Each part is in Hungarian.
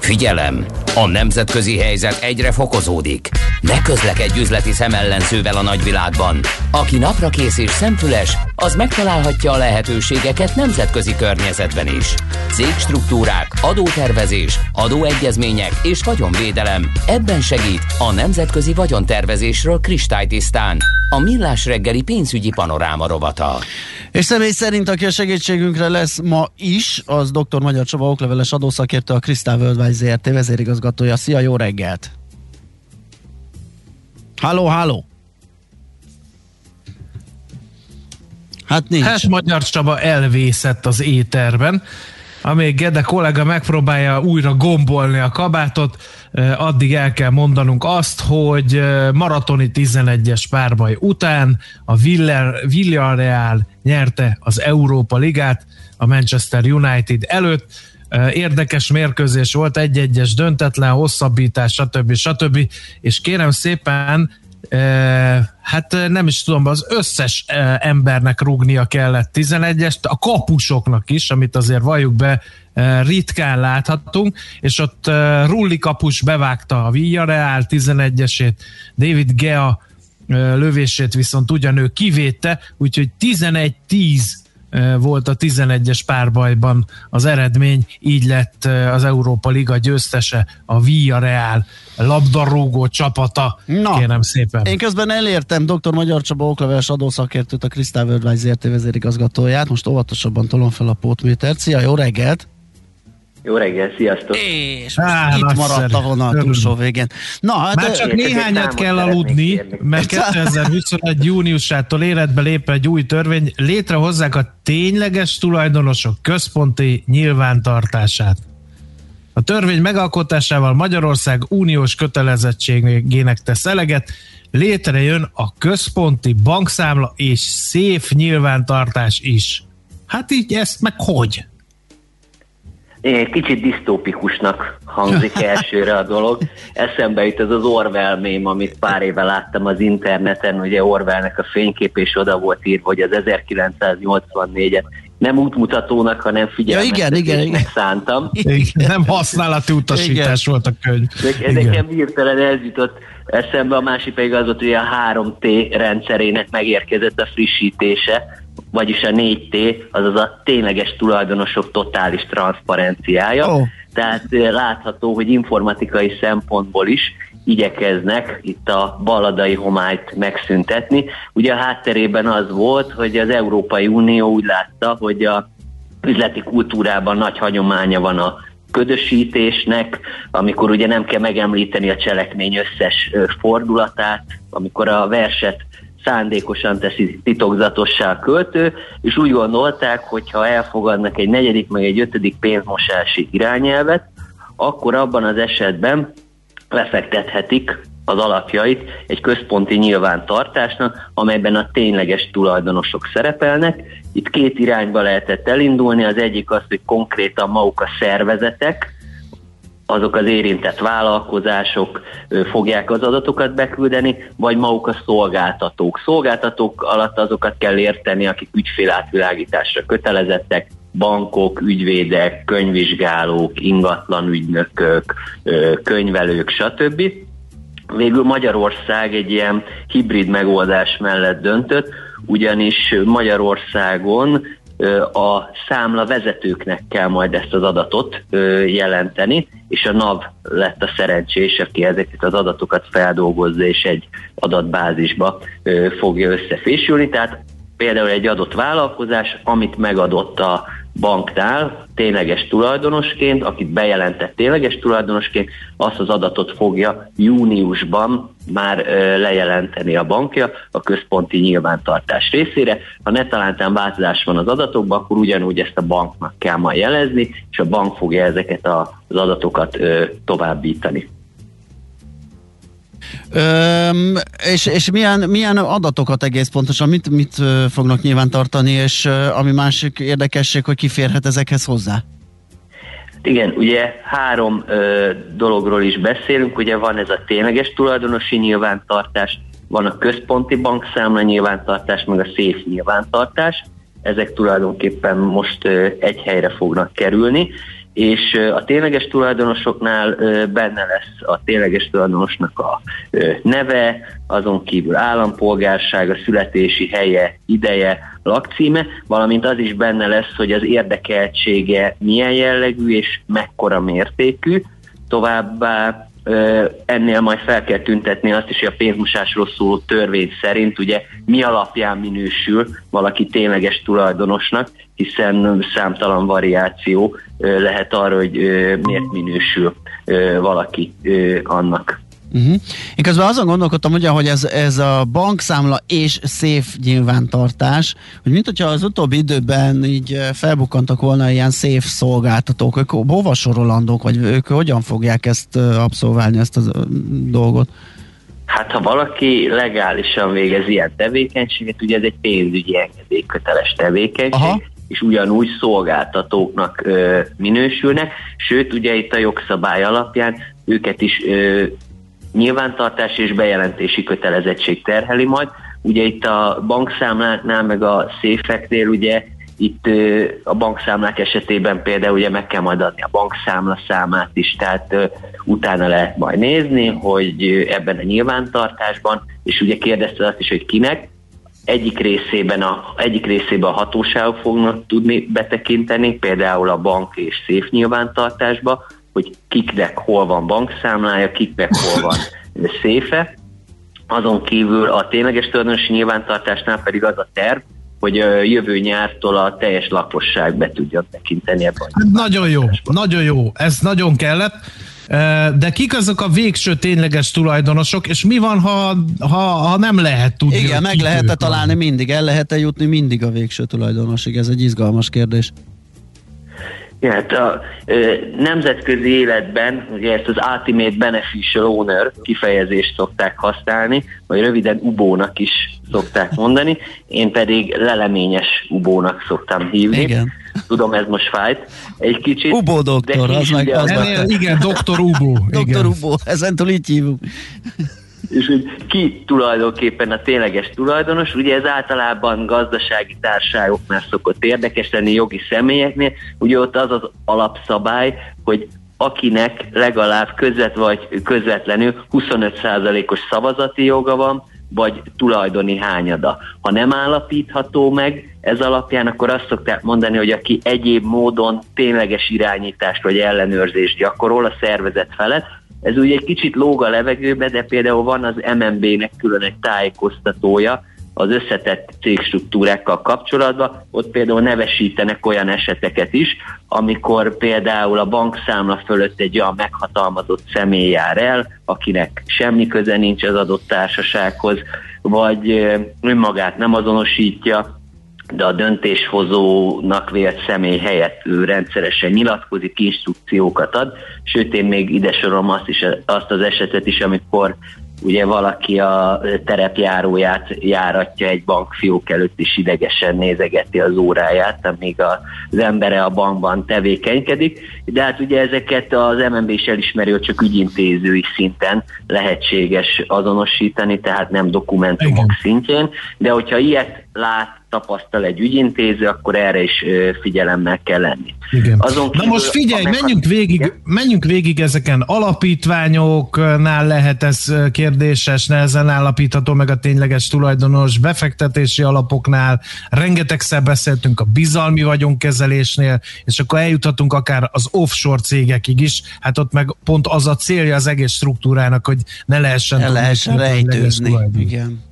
Figyelem! A nemzetközi helyzet egyre fokozódik. Ne közlekedj üzleti szemellenzővel a nagyvilágban. Aki naprakész és szemfüles, az megtalálhatja a lehetőségeket nemzetközi környezetben is. Cégstruktúrák, adótervezés, adóegyezmények és vagyonvédelem. Ebben segít a nemzetközi vagyontervezésről kristálytisztán. A Millás reggeli pénzügyi panoráma rovata. És személy szerint, aki a segítségünkre lesz ma is, az dr. Magyar Csaba okleveles adószakértő, a Crystal Worldwide Zrt. Vezérigazgatója. Szia, jó reggelt! Halló! Hát nincs. Hát Magyar Csaba elvészett az éterben. Amíg Gede kollega megpróbálja újra gombolni a kabátot, addig el kell mondanunk azt, hogy maratoni 11-es párbaj után a Villarreal nyerte az Európa Ligát a Manchester United előtt. Érdekes mérkőzés volt, 1-1-es döntetlen, hosszabbítás, stb. És kérem szépen, hát nem is tudom, az összes embernek rúgnia kellett 11-est, a kapusoknak is, amit azért valljuk be, ritkán láthatunk, és ott Rulli kapus bevágta a Villarreal 11-esét, David Gea lövését viszont ugyan ő kivédte, úgyhogy 11-10 volt a 11-es párbajban az eredmény, így lett az Európa Liga győztese a Villarreal labdarúgó csapata. Na, kérem szépen. Én közben elértem dr. Magyar Csaba okleveles adószakértőt, a Crystal Worldwide Zrt. Vezérigazgatóját. Most óvatosabban tolom fel a pótmétert. Szia, jó reggelt! Jó reggel, sziasztok! És itt maradt a vonal túlsó végén. Na, hát már csak néhányat kell aludni, mert 2021. júniusától életbe lép egy új törvény, létrehozzák a tényleges tulajdonosok központi nyilvántartását. A törvény megalkotásával Magyarország uniós kötelezettségének tesz eleget, létrejön a központi bankszámla és széf nyilvántartás is. Hát így ezt meg hogy? Kicsit disztópikusnak hangzik elsőre a dolog. Eszembe jut ez az Orwell mém, amit pár éve láttam az interneten, ugye Orwellnek a fénykép, és oda volt írva, hogy az 1984-et nem útmutatónak, hanem figyelmeztetésnek szántam. Igen, nem használati utasítás volt a könyv. Nekem hirtelen ez jutott eszembe, a másik pedig az volt, hogy a 3T rendszerének megérkezett a frissítése, vagyis a 4T, azaz a tényleges tulajdonosok totális transzparenciája. Tehát látható, hogy informatikai szempontból is igyekeznek itt a balladai homályt megszüntetni. Ugye a hátterében az volt, hogy az Európai Unió úgy látta, hogy a üzleti kultúrában nagy hagyománya van a ködösítésnek, amikor ugye nem kell megemlíteni a cselekmény összes fordulatát, amikor a verset szándékosan teszi titokzatossá a költő, és úgy gondolták, hogy ha elfogadnak egy 4., meg egy 5. pénzmosási irányelvet, akkor abban az esetben lefektethetik az alapjait egy központi nyilvántartásnak, amelyben a tényleges tulajdonosok szerepelnek. Itt két irányba lehetett elindulni, az egyik az, hogy konkrétan maguk a szervezetek, azok az érintett vállalkozások fogják az adatokat beküldeni, vagy maguk a szolgáltatók. Szolgáltatók alatt azokat kell érteni, akik ügyfélátvilágításra kötelezettek, bankok, ügyvédek, könyvvizsgálók, ingatlanügynökök, könyvelők, stb. Végül Magyarország egy ilyen hibrid megoldás mellett döntött, ugyanis Magyarországon a számla vezetőknek kell majd ezt az adatot jelenteni, és a NAV lett a szerencsés, aki ezeket az adatokat feldolgozza, és egy adatbázisba fogja összefésülni. Tehát például egy adott vállalkozás, amit megadott a banknál tényleges tulajdonosként, akit bejelentett tényleges tulajdonosként, azt az adatot fogja júniusban már lejelenteni a bankja a központi nyilvántartás részére. Ha netalántán változás van az adatokban, akkor ugyanúgy ezt a banknak kell majd jelezni, és a bank fogja ezeket az adatokat továbbítani. És milyen adatokat egész pontosan, mit fognak nyilvántartani, és ami másik érdekesség, hogy ki férhet ezekhez hozzá? Igen, ugye három dologról is beszélünk, ugye van ez a tényleges tulajdonosi nyilvántartás, van a központi bankszámla nyilvántartás, meg a széf nyilvántartás, ezek tulajdonképpen most egy helyre fognak kerülni, és a tényleges tulajdonosoknál benne lesz a tényleges tulajdonosnak a neve, azon kívül állampolgársága, születési helye, ideje, lakcíme, valamint az is benne lesz, hogy az érdekeltsége milyen jellegű és mekkora mértékű. Továbbá ennél majd fel kell tüntetni azt is, hogy a pénzmosásról szóló törvény szerint ugye mi alapján minősül valaki tényleges tulajdonosnak, hiszen számtalan variáció lehet arra, hogy miért minősül valaki annak. Én közben azon gondolkodtam, ugye, hogy ez a bankszámla és széf nyilvántartás, hogy mint hogyha az utóbbi időben így felbukkantak volna ilyen széf szolgáltatók, ők hova sorolandók, vagy ők hogyan fogják ezt abszolválni, ezt a dolgot? Hát ha valaki legálisan végez ilyen tevékenységet, ugye ez egy pénzügyi engedélyköteles tevékenység, aha, és ugyanúgy szolgáltatóknak minősülnek, sőt ugye itt a jogszabály alapján őket is nyilvántartás és bejelentési kötelezettség terheli majd. Ugye itt a bankszámláknál, meg a széfeknél ugye itt a bankszámlák esetében például ugye meg kell majd adni a bankszámla számát is, tehát utána lehet majd nézni, hogy ebben a nyilvántartásban, és ugye kérdezte azt is, hogy kinek, egyik részében a hatóságok fognak tudni betekinteni, például a bank és széf nyilvántartásba, hogy kiknek hol van bankszámlája, kiknek hol van széfe. Azon kívül a tényleges tulajdonosi nyilvántartásnál pedig az a terv, hogy jövő nyártól a teljes lakosság be tudja tekinteni ebben. Nagyon jó, ez nagyon kellett. De kik azok a végső tényleges tulajdonosok, és mi van, ha nem lehet tudni? Igen, meg lehet-e találni mindig, el lehet-e jutni mindig a végső tulajdonosig? Ez egy izgalmas kérdés. Ja, hát a nemzetközi életben ugye ezt az Ultimate Beneficial Owner kifejezést szokták használni, vagy röviden UBO-nak is szokták mondani, én pedig leleményes UBO-nak szoktam hívni. Igen. Tudom, ez most fájt egy kicsit. UBO doktor, az meg az. Igen, doktor UBO. Doktor UBO, ezentúl így hívunk. És hogy ki tulajdonképpen a tényleges tulajdonos, ugye ez általában gazdasági társaságoknál szokott érdekes lenni, jogi személyeknél, ugye ott az az alapszabály, hogy akinek legalább vagy közvetlenül 25%-os szavazati joga van, vagy tulajdoni hányada. Ha nem állapítható meg ez alapján, akkor azt szokták mondani, hogy aki egyéb módon tényleges irányítást vagy ellenőrzést gyakorol a szervezet felett, ez ugye egy kicsit lóg a levegőbe, de például van az MNB-nek külön egy tájékoztatója az összetett cégstruktúrákkal kapcsolatban, ott például nevesítenek olyan eseteket is, amikor például a bankszámla fölött egy olyan meghatalmazott személy jár el, akinek semmi köze nincs az adott társasághoz, vagy önmagát nem azonosítja, de a döntéshozónak vélt személy helyett ő rendszeresen nyilatkozik, instrukciókat ad, sőt én még ide sorolom azt az esetet is, amikor ugye valaki a terepjáróját járatja egy bankfiók előtt, és idegesen nézegeti az óráját, amíg az embere a bankban tevékenykedik. De hát ugye ezeket az MNB is elismeri, hogy csak ügyintézői szinten lehetséges azonosítani, tehát nem dokumentumok szintjén. De hogyha ilyet tapasztal egy ügyintéző, akkor erre is figyelemmel kell lenni. Igen. Na most figyelj, menjünk végig ezeken. Alapítványoknál lehet ez kérdéses, nehezen állapítható meg a tényleges tulajdonos, befektetési alapoknál, rengetegszer beszéltünk a bizalmi vagyonkezelésnél, és akkor eljuthatunk akár az offshore cégekig is, hát ott meg pont az a célja az egész struktúrának, hogy ne lehessen rejtőzni. Igen.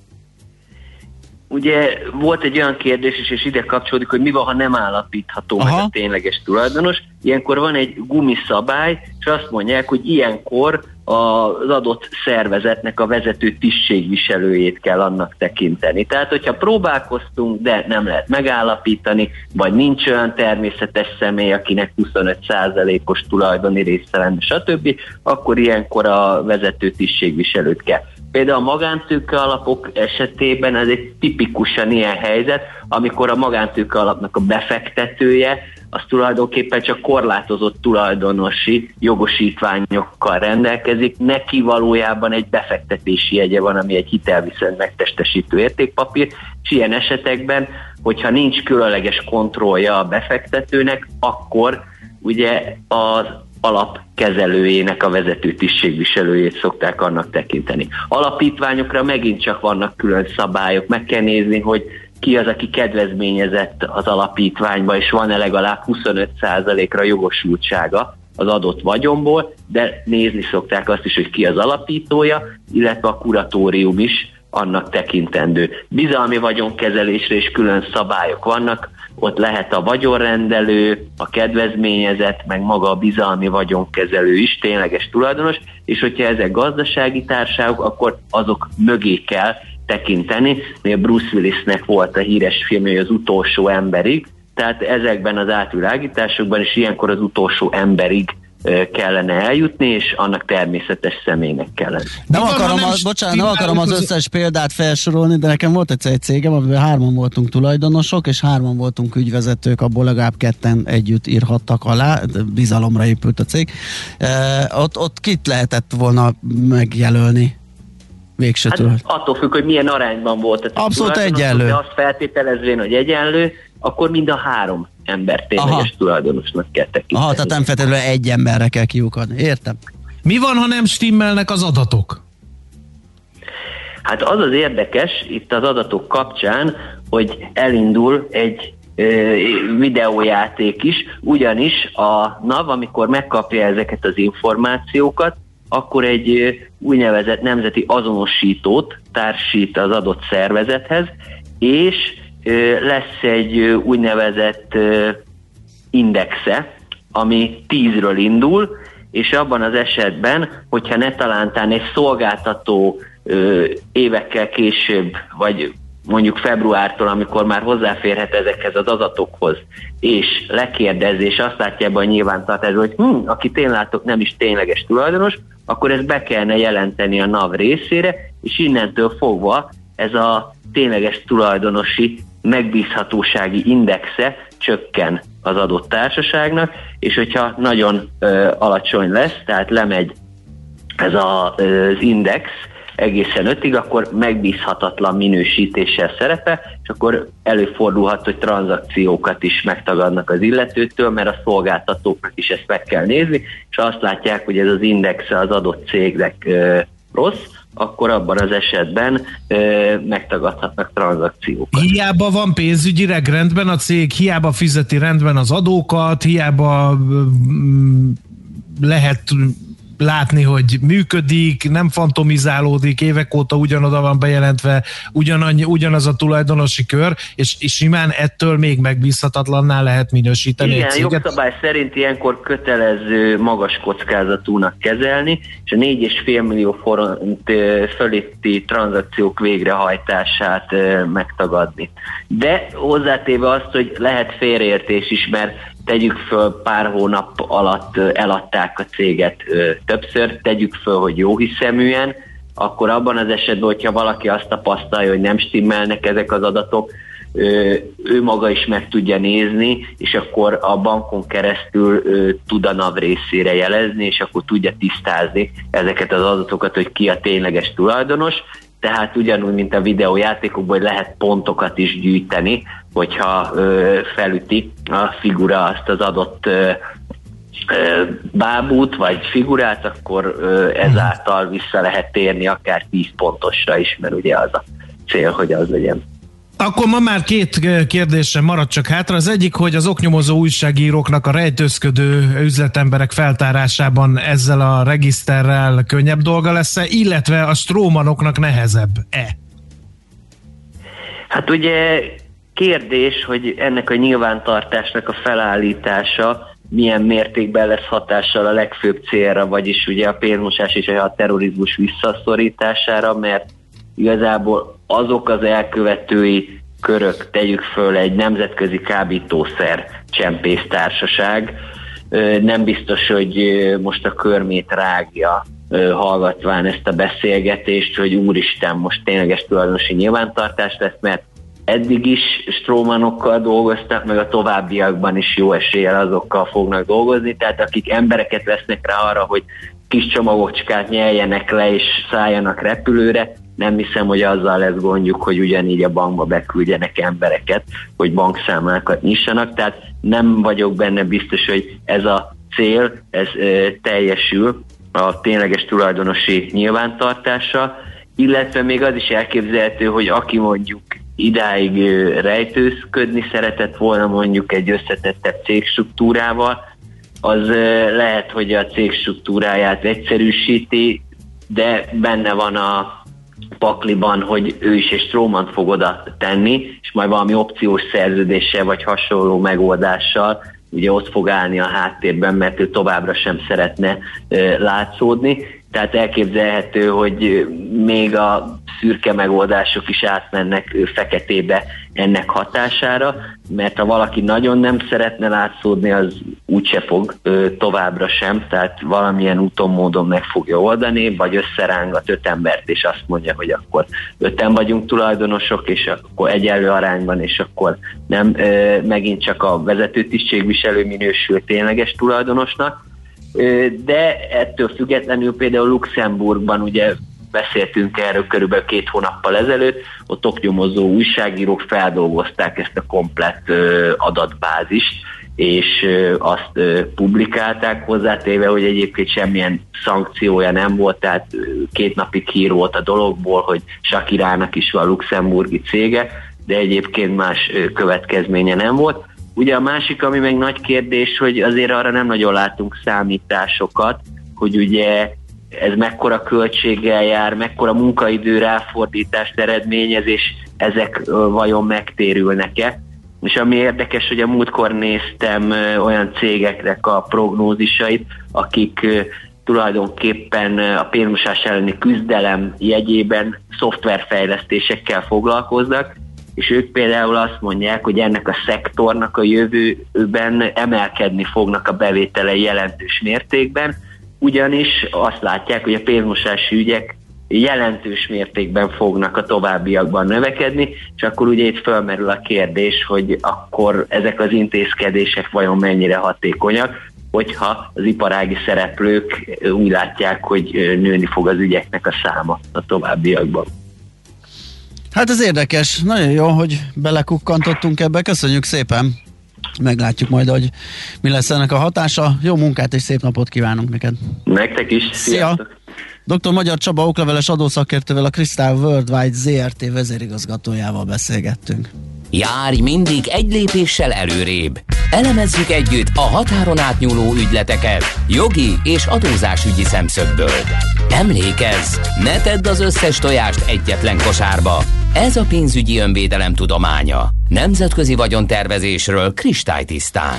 Ugye volt egy olyan kérdés is, és ide kapcsolódik, hogy mi van, ha nem állapítható meg a tényleges tulajdonos. Ilyenkor van egy gumiszabály, és azt mondják, hogy ilyenkor az adott szervezetnek a vezető tisztségviselőjét kell annak tekinteni. Tehát, hogyha próbálkoztunk, de nem lehet megállapítani, vagy nincs olyan természetes személy, akinek 25%-os tulajdoni része lenne, stb., akkor ilyenkor a vezető tisztségviselőt kell. Például a magántőke alapok esetében ez egy tipikusan ilyen helyzet, amikor a magántőke alapnak a befektetője az tulajdonképpen csak korlátozott tulajdonosi jogosítványokkal rendelkezik, neki valójában egy befektetési jegye van, ami egy hitelviszont megtestesítő értékpapír, és ilyen esetekben, hogyha nincs különleges kontrollja a befektetőnek, akkor ugye az alapkezelőjének a vezető tisztségviselőjét szokták annak tekinteni. Alapítványokra megint csak vannak külön szabályok, meg kell nézni, hogy ki az, aki kedvezményezett az alapítványba, és van-e legalább 25%-ra jogosultsága az adott vagyonból, de nézni szokták azt is, hogy ki az alapítója, illetve a kuratórium is annak tekintendő. Bizalmi vagyonkezelésre is külön szabályok vannak, ott lehet a vagyonrendelő, a kedvezményezett, meg maga a bizalmi vagyonkezelő is tényleges tulajdonos, és hogyha ezek gazdasági társaságok, akkor azok mögé kell tekinteni. Bruce Willisnek volt a híres filmje, az utolsó emberig, tehát ezekben az átvilágításokban is ilyenkor az utolsó emberig kellene eljutni, és annak természetes személynek kellene. Nem akarom az összes példát felsorolni, de nekem volt egy cégem, amiben 3-an voltunk tulajdonosok, és 3-an voltunk ügyvezetők, abból legalább 2-en együtt írhattak alá, bizalomra épült a cég. Ott kit lehetett volna megjelölni? Végsőtől. Hát attól függ, hogy milyen arányban volt. Abszolút egyenlő. De azt feltételezvén, hogy egyenlő, akkor mind a 3 ember tényleges tulajdonosnak kell tekinteni. Tehát nem feltétlenül egy emberre kell kiukadni. Értem. Mi van, ha nem stimmelnek az adatok? Hát az az érdekes itt az adatok kapcsán, hogy elindul egy videójáték is, ugyanis a NAV, amikor megkapja ezeket az információkat, akkor egy úgynevezett nemzeti azonosítót társít az adott szervezethez, és lesz egy úgynevezett indexe, ami 10-ről indul, és abban az esetben, hogyha netalántán egy szolgáltató évekkel később, vagy mondjuk februártól, amikor már hozzáférhet ezekhez az adatokhoz, és lekérdezi, és azt látja ebben a nyilvántartásban, hogy aki ténylátok nem is tényleges tulajdonos, akkor ezt be kellene jelenteni a NAV részére, és innentől fogva ez a tényleges tulajdonosi megbízhatósági indexe csökken az adott társaságnak, és hogyha nagyon alacsony lesz, tehát lemegy ez az index egészen 5-ig, akkor megbízhatatlan minősítéssel szerepel, és akkor előfordulhat, hogy tranzakciókat is megtagadnak az illetőtől, mert a szolgáltatóknak is ezt meg kell nézni, és azt látják, hogy ez az indexe az adott cégnek rossz, akkor abban az esetben megtagadhatnak tranzakciókat. Hiába van pénzügyileg rendben a cég, hiába fizeti rendben az adókat, hiába lehet látni, hogy működik, nem fantomizálódik, évek óta ugyanoda van bejelentve, ugyanaz a tulajdonosi kör, és simán ettől még megbízhatatlanná lehet minősíteni. Igen, jogszabály szerint ilyenkor kötelező magas kockázatúnak kezelni, és a 4,5 millió forint fölötti tranzakciók végrehajtását megtagadni. De hozzátéve azt, hogy lehet félreértés is, mert tegyük föl, pár hónap alatt eladták a céget többször, tegyük föl, hogy jóhiszeműen, akkor abban az esetben, hogyha valaki azt tapasztalja, hogy nem stimmelnek ezek az adatok, ő maga is meg tudja nézni, és akkor a bankon keresztül tud a NAV részére jelezni, és akkor tudja tisztázni ezeket az adatokat, hogy ki a tényleges tulajdonos. Tehát ugyanúgy, mint a videójátékokban, hogy lehet pontokat is gyűjteni, hogyha felüti a figura azt az adott bábút vagy figurát, akkor ezáltal vissza lehet térni akár 10 pontosra is, mert ugye az a cél, hogy az legyen. Akkor ma már 2 kérdésem maradt csak hátra. Az egyik, hogy az oknyomozó újságíróknak a rejtőzködő üzletemberek feltárásában ezzel a regiszterrel könnyebb dolga lesz-e, illetve a strómanoknak nehezebb-e? Hát ugye kérdés, hogy ennek a nyilvántartásnak a felállítása milyen mértékben lesz hatással a legfőbb célra, vagyis ugye a pénzmosás és a terrorizmus visszaszorítására, mert igazából azok az elkövetői körök, tegyük föl egy nemzetközi kábítószer csempésztársaság, nem biztos, hogy most a körmét rágja hallgatván ezt a beszélgetést, hogy úristen, most tényleges tulajdonosi nyilvántartás lesz, mert eddig is strómanokkal dolgoztak, meg a továbbiakban is jó eséllyel azokkal fognak dolgozni, tehát akik embereket vesznek rá arra, hogy kis csomagocskát nyeljenek le és szálljanak repülőre, nem hiszem, hogy azzal lesz gondjuk, hogy ugyanígy a bankba beküldjenek embereket, hogy bankszámlákat nyissanak, tehát nem vagyok benne biztos, hogy ez a cél, ez teljesül a tényleges tulajdonosi nyilvántartása, illetve még az is elképzelhető, hogy aki mondjuk idáig rejtőzködni szeretett volna mondjuk egy összetettebb cégstruktúrával, az lehet, hogy a cégstruktúráját egyszerűsíti, de benne van a pakliban, hogy ő is egy strómant fog oda tenni, és majd valami opciós szerződéssel vagy hasonló megoldással ugye ott fog állni a háttérben, mert ő továbbra sem szeretne látszódni. Tehát elképzelhető, hogy még a szürke megoldások is átmennek feketébe ennek hatására, mert ha valaki nagyon nem szeretne látszódni, az úgyse fog továbbra sem, tehát valamilyen úton, módon meg fogja oldani, vagy összerángat 5 embert, és azt mondja, hogy akkor 5-en vagyunk tulajdonosok, és akkor egyenlő arányban, és akkor nem megint csak a vezető tisztségviselő minősül tényleges tulajdonosnak. De ettől függetlenül például Luxemburgban ugye beszéltünk erről körülbelül 2 hónappal ezelőtt, ott oknyomozó újságírók feldolgozták ezt a komplett adatbázist, és azt publikálták, hozzátéve, hogy egyébként semmilyen szankciója nem volt, tehát 2 napig hír volt a dologból, hogy Shakirának is van luxemburgi cége, de egyébként más következménye nem volt. Ugye a másik, ami meg nagy kérdés, hogy azért arra nem nagyon látunk számításokat, hogy ugye ez mekkora költséggel jár, mekkora munkaidő ráfordítást eredményez, és ezek vajon megtérülnek-e. És ami érdekes, hogy a múltkor néztem olyan cégeknek a prognózisait, akik tulajdonképpen a pénzmosás elleni küzdelem jegyében szoftverfejlesztésekkel foglalkoznak, és ők például azt mondják, hogy ennek a szektornak a jövőben emelkedni fognak a bevételei jelentős mértékben, ugyanis azt látják, hogy a pénzmosási ügyek jelentős mértékben fognak a továbbiakban növekedni, és akkor ugye itt felmerül a kérdés, hogy akkor ezek az intézkedések vajon mennyire hatékonyak, hogyha az iparági szereplők úgy látják, hogy nőni fog az ügyeknek a száma a továbbiakban. Hát ez érdekes, nagyon jó, hogy belekukkantottunk ebbe, köszönjük szépen, meglátjuk majd, hogy mi lesz ennek a hatása. Jó munkát és szép napot kívánunk neked! Nektek is, sziasztok! Dr. Magyar Csaba okleveles adószakértővel, a Crystal Worldwide ZRT vezérigazgatójával beszélgettünk. Járj mindig egy lépéssel előrébb. Elemezzük együtt a határon átnyúló ügyleteket jogi és adózásügyi szemszögből. Emlékezz, ne tedd az összes tojást egyetlen kosárba. Ez a pénzügyi önvédelem tudománya. Nemzetközi vagyontervezésről kristálytisztán.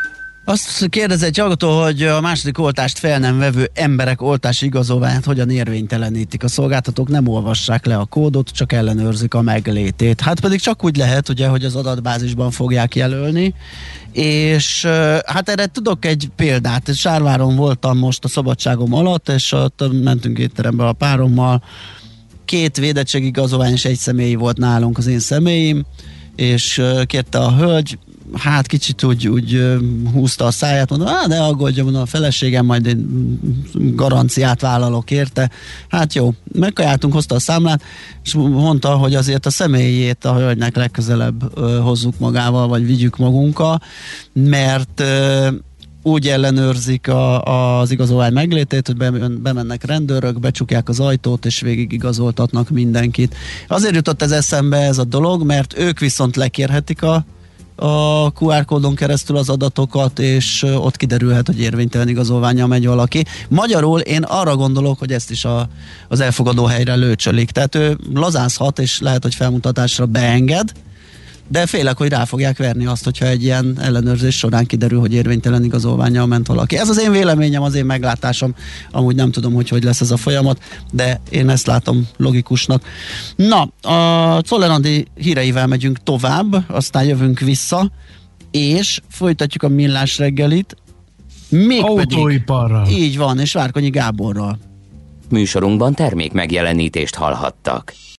Azt kérdez egy hallgató, hogy a második oltást fel nem vevő emberek oltási igazolványát hogyan érvénytelenítik. A szolgáltatók nem olvassák le a kódot, csak ellenőrzik a meglétét. Hát pedig csak úgy lehet, ugye, hogy az adatbázisban fogják jelölni, és hát erre tudok egy példát. Sárváron voltam most a szabadságom alatt, és ott mentünk étterembe a párommal. 2 védettségigazolvány és 1 személyi volt nálunk, az én személyim, és kérte a hölgy, hát kicsit úgy húzta a száját, mondom, ne aggódjon, mondom, a feleségem, majd én garanciát vállalok érte. Hát jó, megkajáltunk, hozta a számlát, és mondta, hogy azért a személyét a hölgynek legközelebb hozzuk magával, vagy vigyük magunkkal, mert úgy ellenőrzik az igazolvány meglétét, hogy bemennek rendőrök, becsukják az ajtót, és végig igazoltatnak mindenkit. Azért jutott ez eszembe ez a dolog, mert ők viszont lekérhetik a QR kódon keresztül az adatokat, és ott kiderülhet, hogy érvénytelen igazolvánnyal megy valaki. Magyarul én arra gondolok, hogy ezt is az elfogadó helyre lőcsölik. Tehát ő lazázhat, és lehet, hogy felmutatásra beenged, de félek, hogy rá fogják verni azt, hogyha egy ilyen ellenőrzés során kiderül, hogy érvénytelen igazolvánnyal ment valaki. Ez az én véleményem, az én meglátásom. Amúgy nem tudom, hogy lesz ez a folyamat, de én ezt látom logikusnak. Na, a Czoller Andi híreivel megyünk tovább, aztán jövünk vissza, és folytatjuk a Millás reggelit. Autóiparral. Így van, és Várkonyi Gáborral. Műsorunkban termék megjelenítést hallhattak.